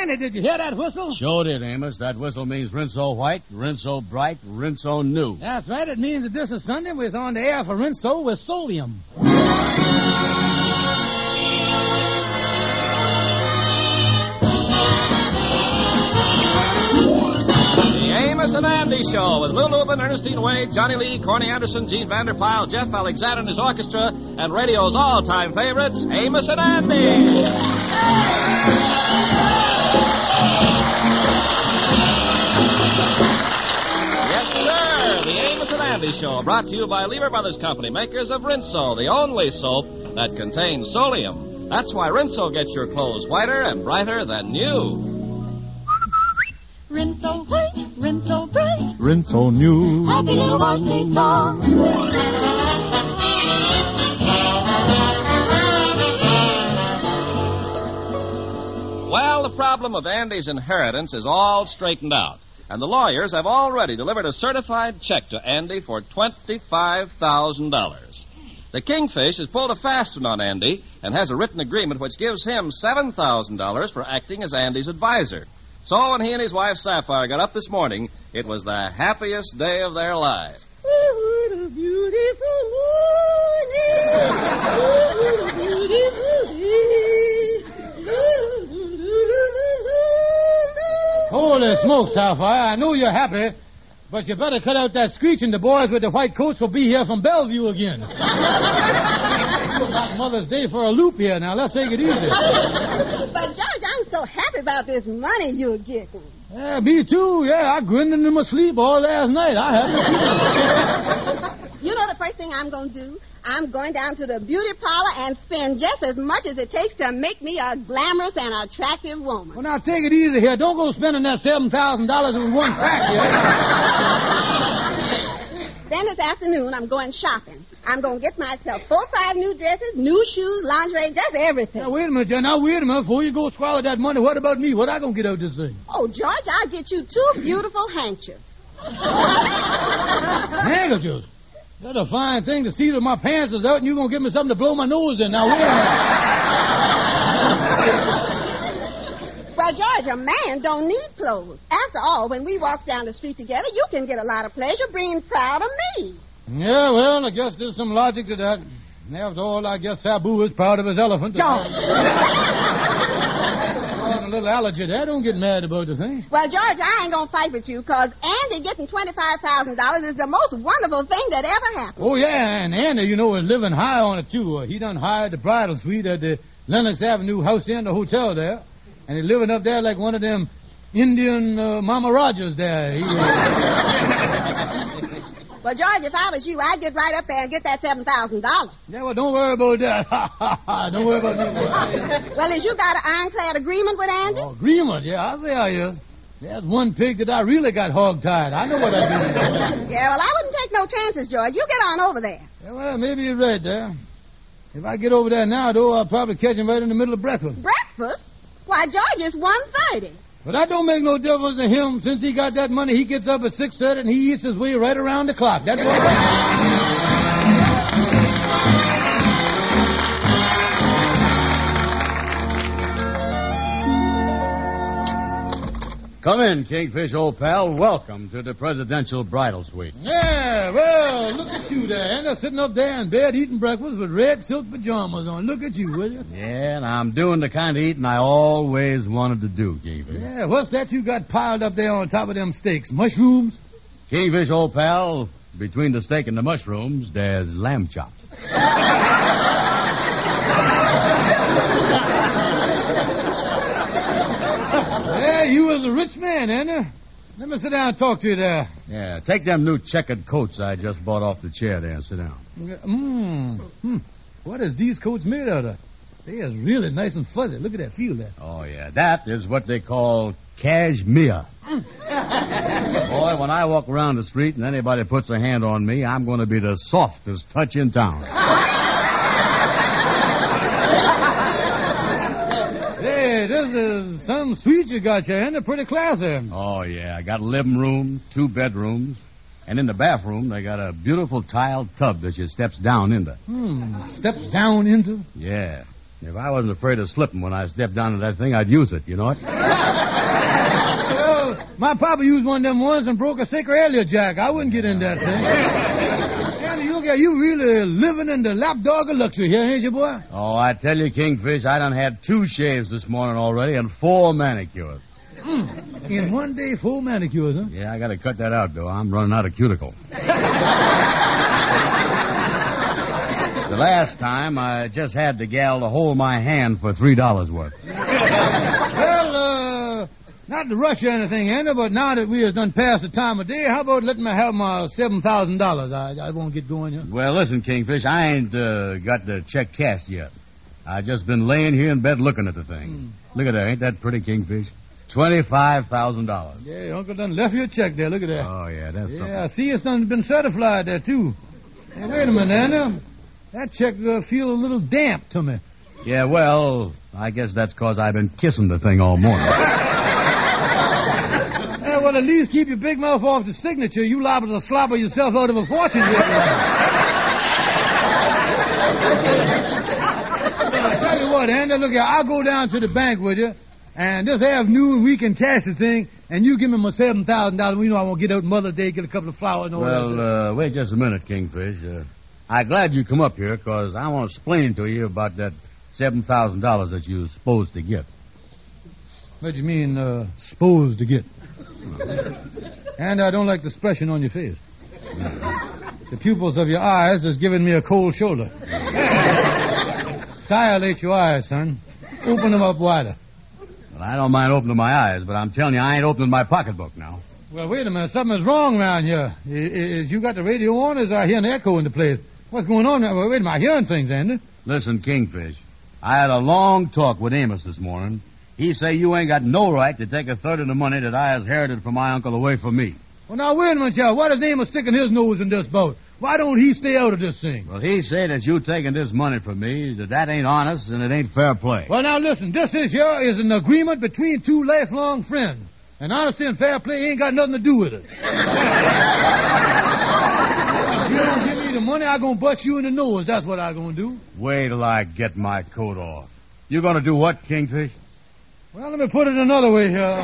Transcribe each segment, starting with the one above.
Andy, did you hear that whistle? Sure did, Amos. That whistle means Rinso white, Rinso bright, Rinso new. That's right. It means that this is Sunday. We're on the air for Rinso with Solium. Amos and Andy Show with Lou Lubin, Ernestine Wade, Johnny Lee, Corny Anderson, Gene Vanderpyle, Jeff Alexander and his orchestra, and radio's all-time favorites, Amos and Andy. Yes, sir, the Amos and Andy Show, brought to you by Lever Brothers Company, makers of Rinso, the only soap that contains Solium. That's why Rinso gets your clothes whiter and brighter than new. Rinso white, Rinso bright, Rinso new. happy little varsity song. Well, the problem of Andy's inheritance is all straightened out, and the lawyers have already delivered a certified check to Andy for $25,000. The Kingfish has pulled a fast one on Andy and has a written agreement which gives him $7,000 for acting as Andy's advisor. So when he and his wife Sapphire got up this morning, it was the happiest day of their lives. Oh, what a beautiful morning. Oh, what a beautiful day. Holy smokes, Sapphire. I know you're happy, but you better cut out that screeching. The boys with the white coats will be here from Bellevue again. Got Mother's Day for a loop here. Now, let's take it easy. But, George, I'm so happy about this money you're getting. Yeah, me too. Yeah, I grinned into my sleep all last night. I haven't. You know the first thing I'm going to do? I'm going down to the beauty parlor and spend just as much as it takes to make me a glamorous and attractive woman. Well, now, take it easy here. Don't go spending that $7,000 in one crack here. Then this afternoon, I'm going shopping. I'm going to get myself 4 or 5 new dresses, new shoes, lingerie, just everything. Now, wait a minute, John. Now, wait a minute. Before you go swallow that money, what about me? What I going to get out of this thing? Oh, George, I'll get you 2 beautiful handkerchiefs. Handkerchiefs? That's a fine thing to see that my pants is out and you're going to give me something to blow my nose in. Now, wait a minute. Well, George, a man don't need clothes. After all, when we walk down the street together, you can get a lot of pleasure being proud of me. Yeah, well, I guess there's some logic to that. And after all, I guess Sabu is proud of his elephant. George. A little allergy there. Don't get mad about the thing. Well, George, I ain't going to fight with you, because Andy getting $25,000 is the most wonderful thing that ever happened. Oh, yeah, and Andy, you know, is living high on it, too. He done hired the bridal suite at the Lenox Avenue House Inn, the hotel there. And he's living up there like one of them Indian Mama Rogers there. Well, George, if I was you, I'd get right up there and get that $7,000. Yeah, well, don't worry about that. Don't worry about that. Well, has you got an ironclad agreement with Andy? Oh, agreement? Yeah, I'll say I is. There's one pig that I really got hog-tied. I know what I do. Yeah, well, I wouldn't take no chances, George. You get on over there. Yeah, well, maybe you're right there. If I get over there now, though, I'll probably catch him right in the middle of breakfast. Breakfast? Why, George, it's 1:30. But that don't make no difference to him. Since he got that money, he gets up at 6:30 and he eats his way right around the clock. That's what. Come in, Kingfish, old pal. Welcome to the presidential bridal suite. Yeah, well, look at you there. And they're sitting up there in bed eating breakfast with red silk pajamas on. Look at you, will you? Yeah, and I'm doing the kind of eating I always wanted to do, Kingfish. Yeah, what's that you got piled up there on top of them steaks? Mushrooms? Kingfish, old pal, between the steak and the mushrooms, there's lamb chops. Yeah, you was a rich man, ain't you? Let me sit down and talk to you there. Yeah, take them new checkered coats I just bought off the chair there and sit down. What is these coats made out of? They is really nice and fuzzy. Look at that. Feel that. Oh, yeah, that is what they call cashmere. Boy, when I walk around the street and anybody puts a hand on me, I'm going to be the softest touch in town. Hey, this is some suite you got here, and they're pretty classy. Oh, yeah, I got a living room, 2 bedrooms, and in the bathroom, they got a beautiful tiled tub that you steps down into. Steps down into? Yeah. If I wasn't afraid of slipping when I stepped down into that thing, I'd use it, you know it? Well, my papa used one of them ones and broke a sacroiliac jack. I wouldn't get in that thing. Andy, you really living in the lapdog of luxury here, ain't you, boy? Oh, I tell you, Kingfish, I done had 2 shaves this morning already and 4 manicures. In one day, 4 manicures, huh? Yeah, I got to cut that out, though. I'm running out of cuticle. The last time, I just had the gal to hold my hand for $3 worth. Well, not to rush or anything, Andy, but now that we have done past the time of day, how about letting me have my $7,000? I won't get going here. Well, listen, Kingfish, I ain't got the check cashed yet. I just been laying here in bed looking at the thing. Look at that. Ain't that pretty, Kingfish? $25,000. Yeah, Uncle done left you a check there. Look at that. Oh, yeah, that's something. Yeah, I see it's done been certified there, too. Hey, wait a minute, Andy. That check feel a little damp to me. Yeah, well, I guess that's because I've been kissing the thing all morning. Yeah, well, at least keep your big mouth off the signature. You liable to slobber yourself out of a fortune. I'll tell you what, Andy, look here. I'll go down to the bank with you, and this afternoon we can cash the thing, and you give me my $7,000. You know I won't get out Mother's Day, get a couple of flowers and all that. Well, wait just a minute, Kingfish. I'm glad you come up here, because I want to explain to you about that $7,000 that you're supposed to get. What do you mean, supposed to get? And I don't like the expression on your face. The pupils of your eyes is giving me a cold shoulder. Dilate your eyes, son. Open them up wider. Well, I don't mind opening my eyes, but I'm telling you, I ain't opening my pocketbook now. Well, wait a minute. Something's wrong around here. Is you got the radio on, or is I hear an echo in the place? What's going on? Well, wait a minute. I'm hearing things, Andy. Listen, Kingfish, I had a long talk with Amos this morning. He say you ain't got no right to take a third of the money that I inherited from my uncle away from me. Well, now, wait a minute, child. What is Amos sticking his nose in this boat? Why don't he stay out of this thing? Well, he say that you taking this money from me, that ain't honest and it ain't fair play. Well, now, listen. This is an agreement between 2 lifelong friends. And honesty and fair play ain't got nothing to do with it. If you don't give me the money, I'm going to bust you in the nose. That's what I'm going to do. Wait till I get my coat off. You going to do what, Kingfish? Well, let me put it another way here.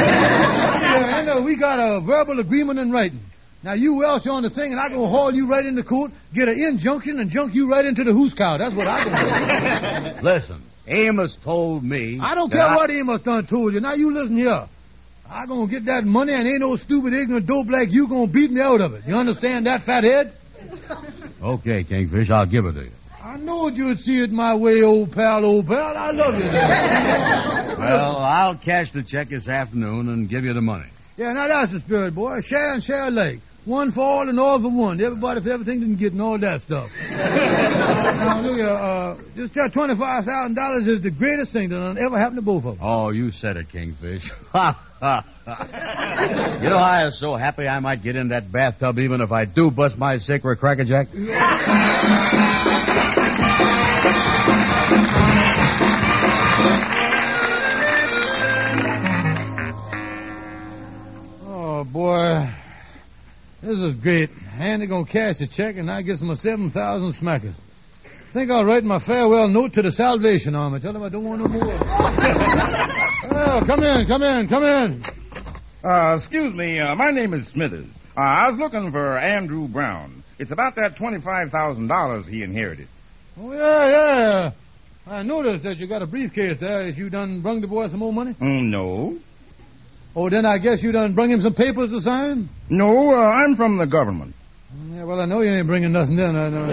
We got a verbal agreement in writing. Now, you welsh on the thing, and I going to haul you right into court, get an injunction, and junk you right into the hoose cow. That's what I going to do. Listen, Amos told me... I don't care what Amos done told you. Now, you listen here. I going to get that money, and ain't no stupid, ignorant dope like you going to beat me out of it. You understand that, fathead? Okay, Kingfish, I'll give it to you. I knowed you'd see it my way, old pal, old pal. I love you. Well, I'll cash the check this afternoon and give you the money. Yeah, now that's the spirit, boy. Share and share alike. One for all and all for one. Everybody for everything didn't get and all that stuff. Now, look here, this $25,000 is the greatest thing that ever happened to both of them. Oh, you said it, Kingfish. Ha, ha, ha. You know, I was so happy I might get in that bathtub even if I do bust my sacred crackerjack. Oh, boy. This is great. Andy gonna cash the check and I get my 7,000 smackers. Think I'll write my farewell note to the Salvation Army. Tell them I don't want no more. Well, come in. Excuse me, my name is Smithers. I was looking for Andrew Brown. It's about that $25,000 he inherited. Oh, yeah. I noticed that you got a briefcase there. Is you done brung the boy some more money? No. Oh, then I guess you done brung him some papers to sign? No, I'm from the government. Yeah, well, I know you ain't bringing nothing then. I know.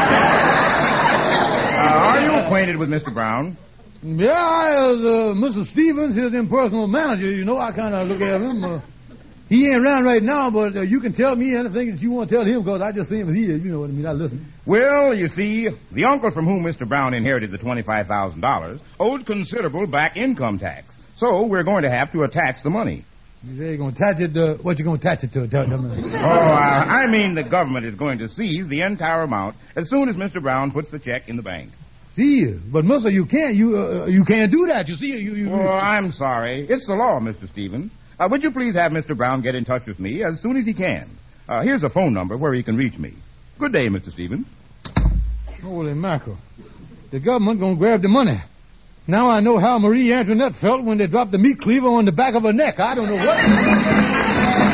Are you acquainted with Mr. Brown? Yeah, I was Mr. Stevens, his impersonal manager. You know, I kind of look at him. He ain't around right now, but you can tell me anything that you want to tell him because I just see him as he is. You know what I mean? I listen. Well, you see, the uncle from whom Mr. Brown inherited the $25,000 owed considerable back income tax. So we're going to have to attach the money. You say you're going to attach it what you going to attach it to? Tell me. I mean the government is going to seize the entire amount as soon as Mr. Brown puts the check in the bank. See, but mister, you can't. You can't do that. You see, Oh, I'm sorry. It's the law, Mr. Stevens. Would you please have Mr. Brown get in touch with me as soon as he can? Here's a phone number where he can reach me. Good day, Mr. Stevens. Holy mackerel. The government going to grab the money. Now I know how Marie Antoinette felt when they dropped the meat cleaver on the back of her neck. I don't know what.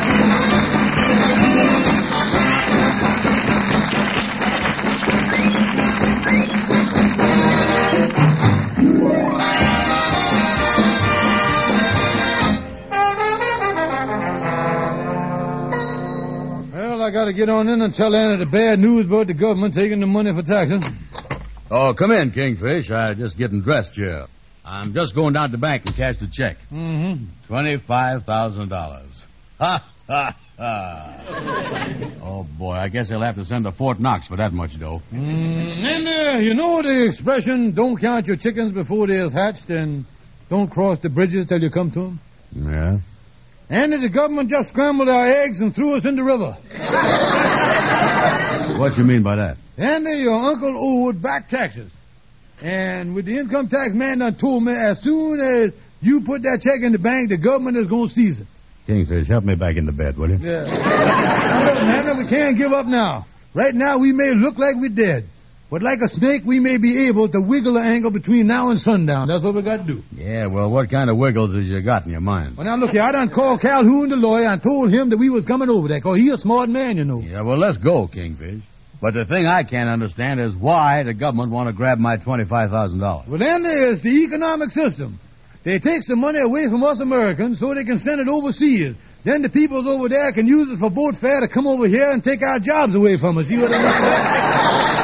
I got to get on in and tell Anna the bad news about the government taking the money for taxes. Oh, come in, Kingfish. I'm just getting dressed here. I'm just going down to the bank and cash the check. Mm-hmm. $25,000. Ha, ha, ha. Oh, boy, I guess they'll have to send to Fort Knox for that much dough. And you know the expression, don't count your chickens before they're hatched and don't cross the bridges till you come to them? Yeah? And the government just scrambled our eggs and threw us in the river. What you mean by that? And your uncle owed back taxes. And with the income tax man done told me as soon as you put that check in the bank, the government is going to seize it. Kingfish, help me back into bed, will you? Yeah. Look, man, we can't give up now. Right now, we may look like we're dead. But like a snake, we may be able to wiggle the angle between now and sundown. That's what we got to do. Yeah, well, what kind of wiggles has you got in your mind? Well, now, look here. I done called Calhoun, the lawyer, and told him that we was coming over there, because he's a smart man, you know. Yeah, well, let's go, Kingfish. But the thing I can't understand is why the government want to grab my $25,000. Well, then there's the economic system. They takes the money away from us Americans so they can send it overseas. Then the peoples over there can use it for boat fare to come over here and take our jobs away from us. See what I mean?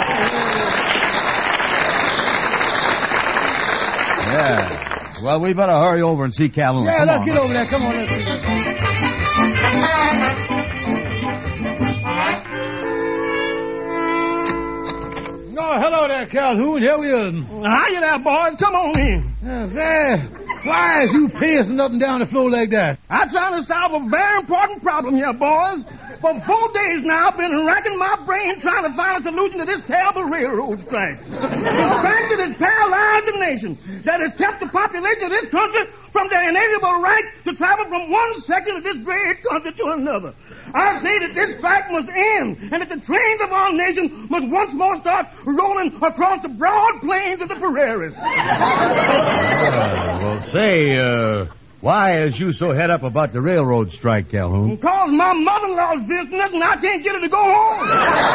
Yeah. Well, we better hurry over and see Calhoun. Yeah, let's get over there. Come on, let's see. Oh, hello there, Calhoun. Here we are. Hiya there, boys. Come on in. Why is you pacing up and down the floor like that? I'm trying to solve a very important problem here, boys. For 4 days now, I've been racking my brain trying to find a solution to this terrible railroad strike. The strike that has paralyzed the nation, that has kept the population of this country from their inalienable right to travel from one section of this great country to another. I say that this strike must end, and that the trains of our nation must once more start rolling across the broad plains of the prairies. Well, say, why is you so head up about the railroad strike, Calhoun? Because my mother-in-law's visiting us, and I can't get her to go home.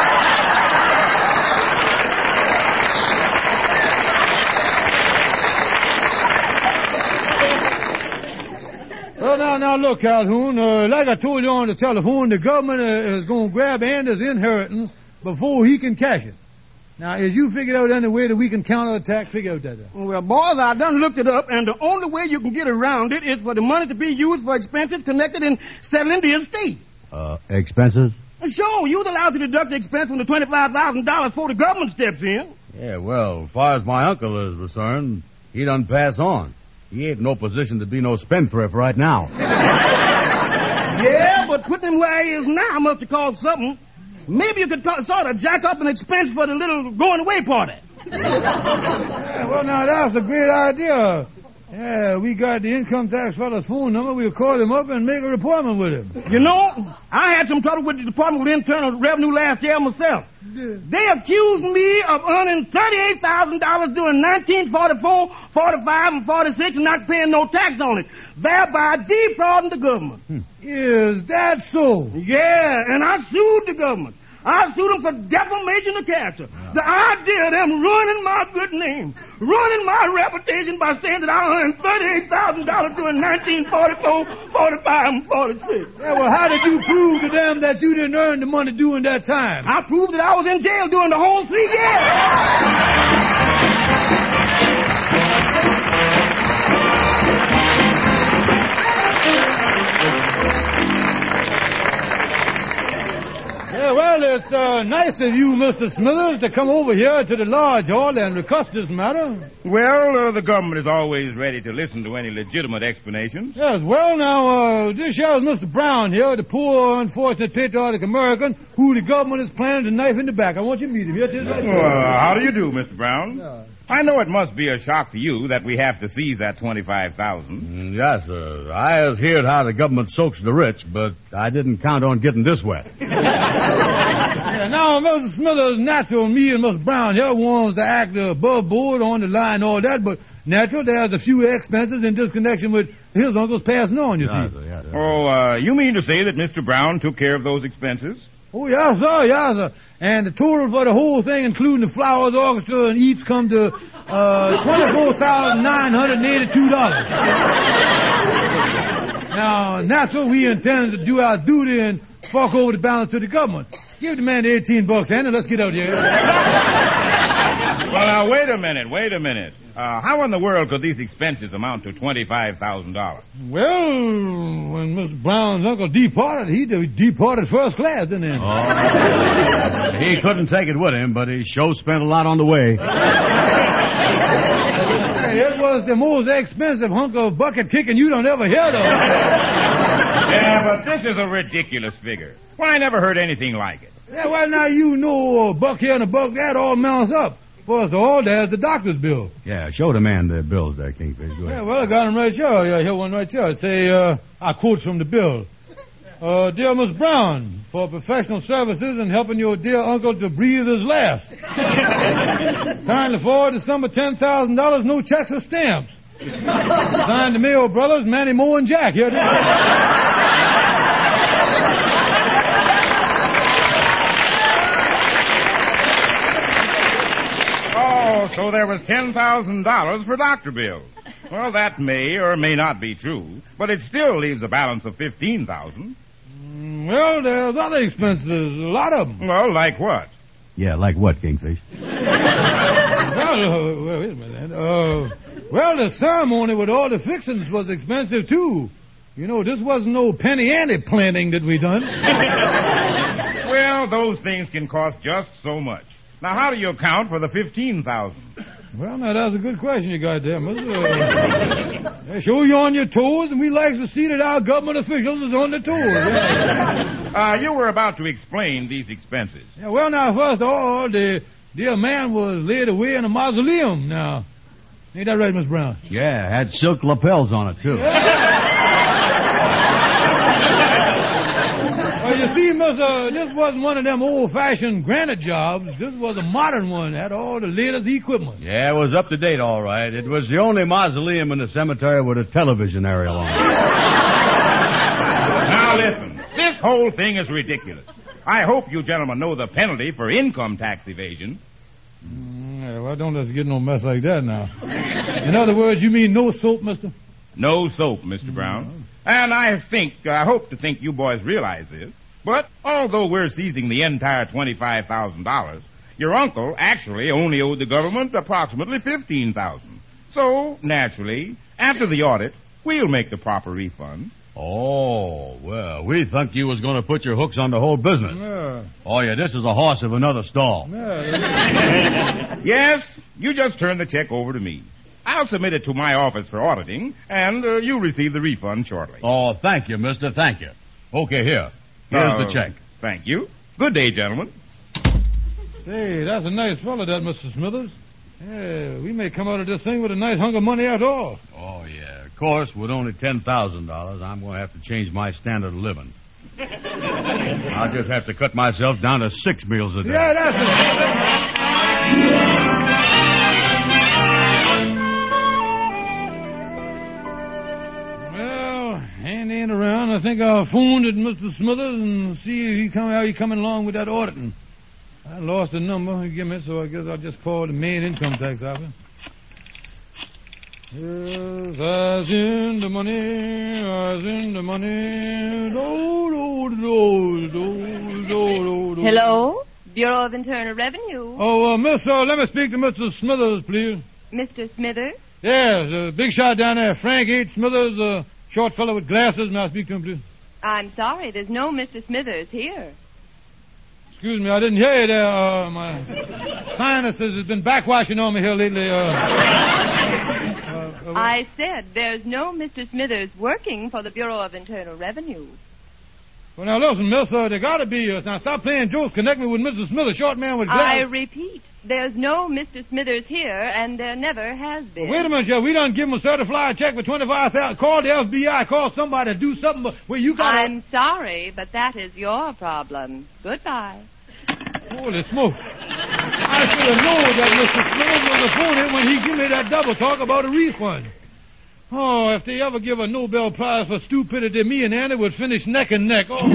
Well, now, look, Calhoun. Like I told you on the telephone, the government is going to grab Anders' inheritance before he can cash it. Now, as you figured out any way that we can counterattack, figure out that. Well, boys, I done looked it up, and the only way you can get around it is for the money to be used for expenses connected in settling the estate. Expenses? Sure, you're allowed to deduct the expense from the $25,000 before the government steps in. Yeah, well, as far as my uncle is concerned, he done pass on. He ain't in no position to be no spendthrift right now. Yeah, but putting him where he is now must have caused something. Maybe you could sort of jack up an expense for the little going-away party. Yeah, well, now, that's a great idea. Yeah, we got the income tax fellow's phone number. We'll call him up and make a appointment with him. You know, I had some trouble with the Department of Internal Revenue last year myself. They accused me of earning $38,000 during 1944, 45, and 46 and not paying no tax on it, thereby defrauding the government. Is that so? Yeah, and I sued the government. I sued them for defamation of character. The idea of them ruining my good name, ruining my reputation by saying that I earned $38,000 during 1944, 45, and 46. Yeah, well, how did you prove to them that you didn't earn the money during that time? I proved that I was in jail during the whole 3 years. Yeah, well, it's nice of you, Mr. Smithers, to come over here to the Lodge Hall and discuss this matter. Well, the government is always ready to listen to any legitimate explanations. Yes, well, now, this here is Mr. Brown here, the poor, unfortunate, patriotic American who the government is planning to knife in the back. I want you to meet him here. How do you do, Mr. Brown? I know it must be a shock to you that we have to seize that $25,000. Yes, sir. I has heard how the government soaks the rich, but I didn't count on getting this wet. Yeah, now, Mr. Smithers, natural, me and Mr. Brown here wants to act above board on the line and all that, but natural there's a few expenses in this connection with his uncle's passing on, you see. Yeah. Oh, you mean to say that Mr. Brown took care of those expenses? Oh, yes, sir. And the total for the whole thing, including the Flowers Orchestra and eats, come to $24,982. Now, natural, we intend to do our duty and fork over the balance to the government. Give the man the $18, Andy. Let's get out here. Well, now, wait a minute. How in the world could these expenses amount to $25,000? Well, when Mr. Brown's uncle departed, he departed first class, didn't he? Oh. He couldn't take it with him, but he sure spent a lot on the way. Hey, it was the most expensive hunk of bucket kicking you don't ever hear of. Yeah, but this is a ridiculous figure. Well, I never heard anything like it. Yeah, well, now you know a buck here and a buck that all mounts up. First of all, there's the doctor's bill. Yeah, show the man the bills there, Kingfish. Go ahead. Yeah, well, I got them right here. Yeah, here one right here. Say, I quote from the bill. Dear Miss Brown, for professional services in helping your dear uncle to breathe his last. Kindly forward the sum of $10,000, no checks or stamps. Signed the Mayo brothers, Manny, Moe, and Jack. Here it is. Oh, so there was $10,000 for doctor bills. Well, that may or may not be true, but it still leaves a balance of $15,000. Well, there's other expenses, a lot of them. Well, like what? Yeah, like what, Kingfish? Well, wait a minute. Well, the ceremony with all the fixings was expensive, too. You know, this wasn't no penny ante planning that we done. Well, those things can cost just so much. Now, how do you account for the $15,000? Well, now, that's a good question you got there, mister. They show you on your toes, and we like to see that our government officials is on their toes. Yeah. You were about to explain these expenses. Yeah, well, now, first of all, the dear man was laid away in a mausoleum. Now, ain't that right, Miss Brown? Yeah, had silk lapels on it, too. You see, mister, this wasn't one of them old-fashioned granite jobs. This was a modern one. Had all the latest equipment. Yeah, it was up to date, all right. It was the only mausoleum in the cemetery with a television aerial on it. Now, listen. This whole thing is ridiculous. I hope you gentlemen know the penalty for income tax evasion. Yeah, well, don't let's get no mess like that now. In other words, you mean no soap, mister? No soap, Mr. Brown. And I hope to think you boys realize this. But although we're seizing the entire $25,000, your uncle actually only owed the government approximately $15,000. So, naturally, after the audit, we'll make the proper refund. Oh, well, we thought you was going to put your hooks on the whole business. Yeah. Oh, yeah, this is a horse of another stall. Yeah. Yes, you just turn the check over to me. I'll submit it to my office for auditing, and you'll receive the refund shortly. Oh, thank you, mister, thank you. Okay, here's the check. Thank you. Good day, gentlemen. Say, that's a nice fellow, that Mr. Smithers. Yeah, we may come out of this thing with a nice hunk of money after all. Oh, yeah. Of course, with only $10,000, I'm going to have to change my standard of living. I'll just have to cut myself down to 6 meals a day. Yeah, that's it. Andy ain't around. I think I'll phone at Mr. Smithers and see if how he coming along with that auditing. I lost the number he gave me, so I guess I'll just call the main income tax office. Yes, I's in the money, I's in the money. Do. Hello? Bureau of Internal Revenue. Oh, miss, let me speak to Mr. Smithers, please. Mr. Smithers? Yes, the big shot down there, Frank H. Smithers, short fellow with glasses. May I speak to him, please? I'm sorry, there's no Mr. Smithers here. Excuse me, I didn't hear you there. My sinuses has been backwashing on me here lately. I said there's no Mr. Smithers working for the Bureau of Internal Revenue. Well, now, listen, miss, there got to be. Now, stop playing jokes. Connect me with Mr. Smithers, short man with glasses. I repeat, there's no Mr. Smithers here, and there never has been. Well, wait a minute, Jeff. We done give him a certified check for $25,000. Call the FBI. Call somebody to do something. Well, you got. I'm sorry, but that is your problem. Goodbye. Holy smokes. I should have known that Mr. Smith was a phony when he gave me that double talk about a refund. Oh, if they ever give a Nobel Prize for stupidity, me and Andy would finish neck and neck. Oh.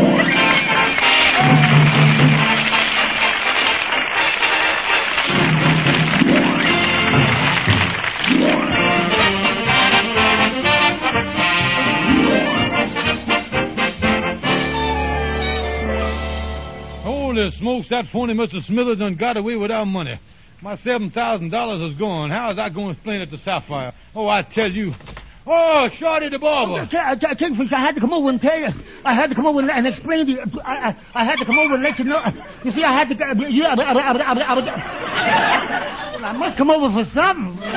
Holy smokes, that phony Mr. Smithers done got away with our money. My $7,000 is gone. How is I going to explain it to Sapphire? Oh, I tell you. Oh, Shorty the barber. Kingfish, I had to come over and tell you. I had to come over and explain to you. I had to come over and let you know. You see, I had to... I must come over for something. Look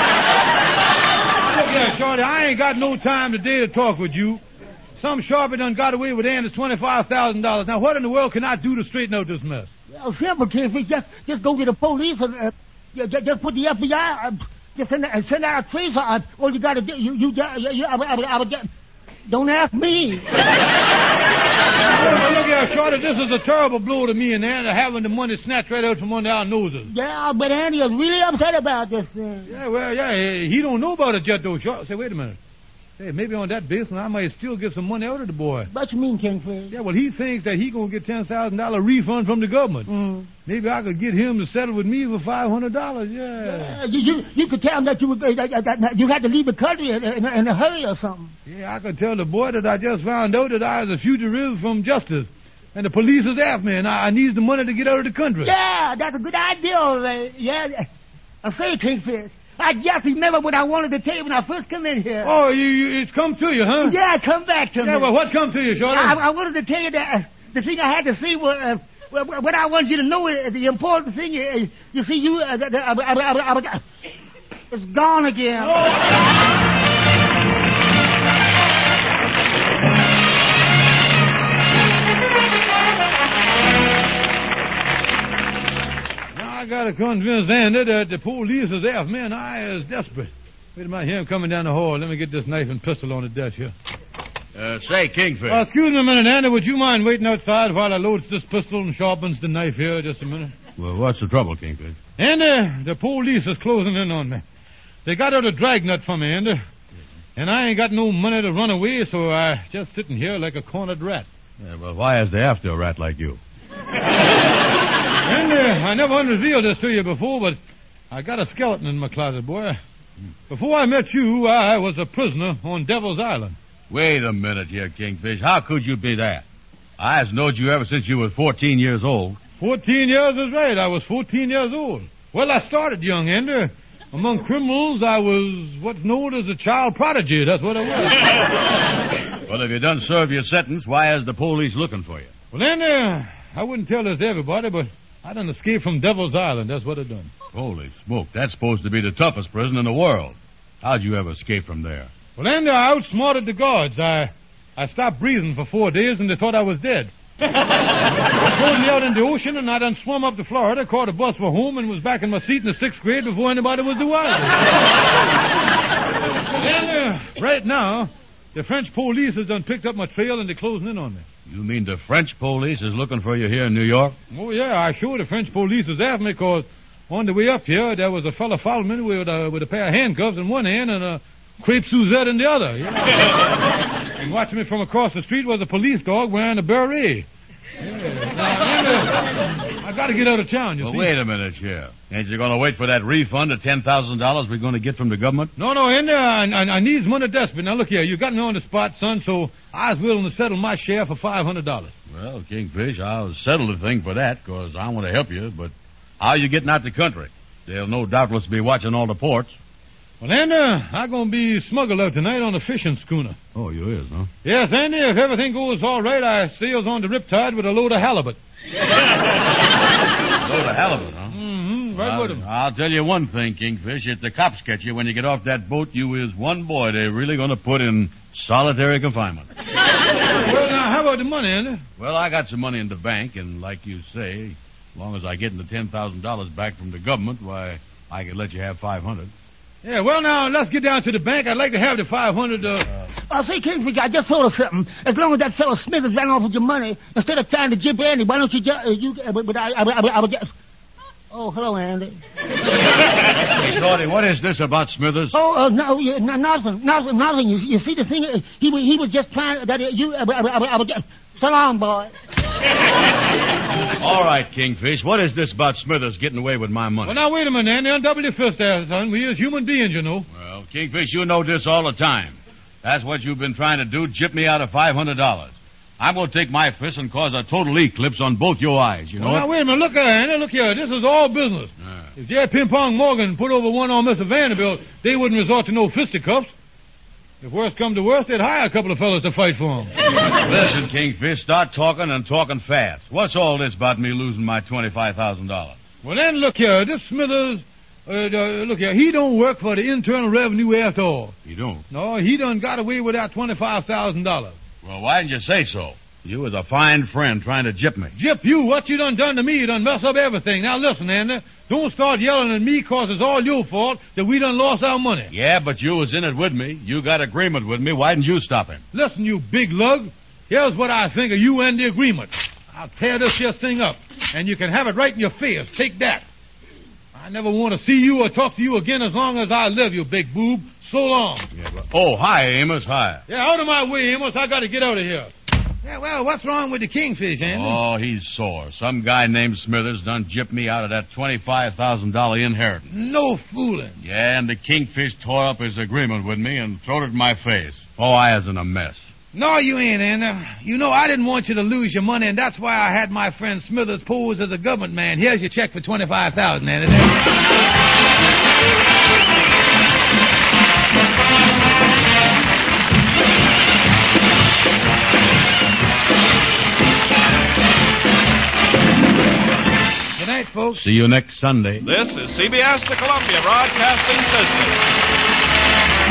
here, Shorty, I ain't got no time today to talk with you. Some sharpie done got away with Andy's $25,000. Now, what in the world can I do to straighten out this mess? Well, simple, Kingfish. Just go to the police and just put the FBI... Just send out a tracer on. All you got to do, don't ask me. Look here, Shorty, this is a terrible blow to me and Andy, having the money snatched right out from under our noses. Yeah, but Andy is really upset about this thing. Yeah, well, yeah, he don't know about it yet, though, Shorty. Say, wait a minute. Hey, maybe on that basis I might still get some money out of the boy. What you mean, Kingfish? Yeah, well, he thinks that he gonna get $10,000 refund from the government. Mm. Maybe I could get him to settle with me for $500. Yeah. You could tell him that you had to leave the country in a hurry or something. Yeah, I could tell the boy that I just found out that I was a fugitive from justice, and the police is after me, and I need the money to get out of the country. Yeah, that's a good idea, all right. Yeah, I say, Kingfish. I just remember what I wanted to tell you when I first come in here. Oh, it's come to you, huh? Yeah, come back to me. Yeah, well, what come to you, Shorty? I wanted to tell you that the thing I had to say was, what I want you to know is the important thing is, you see, it's gone again. Oh. I gotta convince Andy that the police is after me and I is desperate. Wait a minute, hear him coming down the hall. Let me get this knife and pistol on the desk here. Say, Kingfish. Excuse me a minute, Andy. Would you mind waiting outside while I loads this pistol and sharpens the knife here? Just a minute. Well, what's the trouble, Kingfish? Andy, the police is closing in on me. They got out a dragnet for me, Andy. And I ain't got no money to run away, so I just sitting here like a cornered rat. Yeah, well, why is they after a rat like you? Andy, I never unrevealed this to you before, but I got a skeleton in my closet, boy. Before I met you, I was a prisoner on Devil's Island. Wait a minute here, Kingfish. How could you be that? I've known you ever since you were 14 years old. 14 years is right. I was 14 years old. Well, I started young, Andy. Among criminals, I was what's known as a child prodigy. That's what I was. Well, if you done serve your sentence, why is the police looking for you? Well, Andy, I wouldn't tell this to everybody, but I done escaped from Devil's Island. That's what I done. Holy smoke. That's supposed to be the toughest prison in the world. How'd you ever escape from there? Well, Andy, I outsmarted the guards. I stopped breathing for 4 days, and they thought I was dead. They pulled me out in the ocean, and I done swum up to Florida, caught a bus for home, and was back in my seat in the 6th grade before anybody was the wiser. And right now, the French police has done picked up my trail, and they're closing in on me. You mean the French police is looking for you here in New York? Oh, yeah, I sure the French police was after me, because on the way up here, there was a fella following me with a pair of handcuffs in one hand and a crepe Suzette in the other. Yeah. And watching me from across the street was a police dog wearing a beret. Yeah. Now, I got to get out of town, you see. Wait a minute, Sheriff. Ain't you going to wait for that refund of $10,000 we're going to get from the government? No, Andy, I needs money desperate. Now, look here, you got me on the spot, son, so I was willing to settle my share for $500. Well, Kingfish, I'll settle the thing for that, because I want to help you, but how you getting out the country? They'll no doubtless be watching all the ports. Well, Andy, I'm going to be smuggled out tonight on a fishing schooner. Oh, you is, huh? Yes, Andy, if everything goes all right, I sails on the Riptide with a load of halibut. Load of halibut, huh? Mm-hmm, right with them. I'll tell you one thing, Kingfish. If the cops catch you when you get off that boat, you is one boy they're really going to put in solitary confinement. Well, now, how about the money, Andy? Well, I got some money in the bank, and like you say, as long as I get the $10,000 back from the government, why, I can let you have $500. Yeah, well, now, let's get down to the bank. I'd like to have the $500. I'll say, Kingfish, I just thought of something. As long as that fellow Smithers ran off with your money, instead of trying to jip Andy, why don't you just... Oh, hello, Andy. Hey, Shorty, what is this about Smithers? Oh, no, nothing. You see, the thing, he was just trying that I was just... So long, boy. All right, Kingfish, what is this about Smithers getting away with my money? Well, now, wait a minute, Andy. Undouble your fist there, son. We is human beings, you know. Well, Kingfish, you know this all the time. That's what you've been trying to do, jip me out of $500. I'm going to take my fist and cause a total eclipse on both your eyes, you know Now, wait a minute. Look here, Andy. Look here. This is all business. If J. Ping-Pong Morgan put over one on Mr. Vanderbilt, they wouldn't resort to no fisticuffs. If worse come to worse, they'd hire a couple of fellas to fight for him. Listen, Kingfish, start talking and talking fast. What's all this about me losing my $25,000? Well, then, look here. This Smithers, look here. He don't work for the Internal Revenue after all. You don't? No, he done got away with that $25,000. Well, why didn't you say so? You was a fine friend trying to jip me. Jip you? What you done to me? You done mess up everything. Now, listen, Andy. Don't start yelling at me 'cause it's all your fault that we done lost our money. Yeah, but you was in it with me. You got agreement with me. Why didn't you stop him? Listen, you big lug. Here's what I think of you and the agreement. I'll tear this here thing up, and you can have it right in your face. Take that. I never want to see you or talk to you again as long as I live, you big boob. So long. Yeah, but... Oh, hi, Amos. Hi. Yeah, out of my way, Amos. I got to get out of here. Yeah, well, what's wrong with the Kingfish, Andy? Oh, he's sore. Some guy named Smithers done gypped me out of that $25,000 inheritance. No fooling. Yeah, and the Kingfish tore up his agreement with me and throwed it in my face. Oh, I is in a mess. No, you ain't, Andy. You know, I didn't want you to lose your money, and that's why I had my friend Smithers pose as a government man. Here's your check for $25,000, Andy. Good night, folks. See you next Sunday. This is CBS, the Columbia Broadcasting System.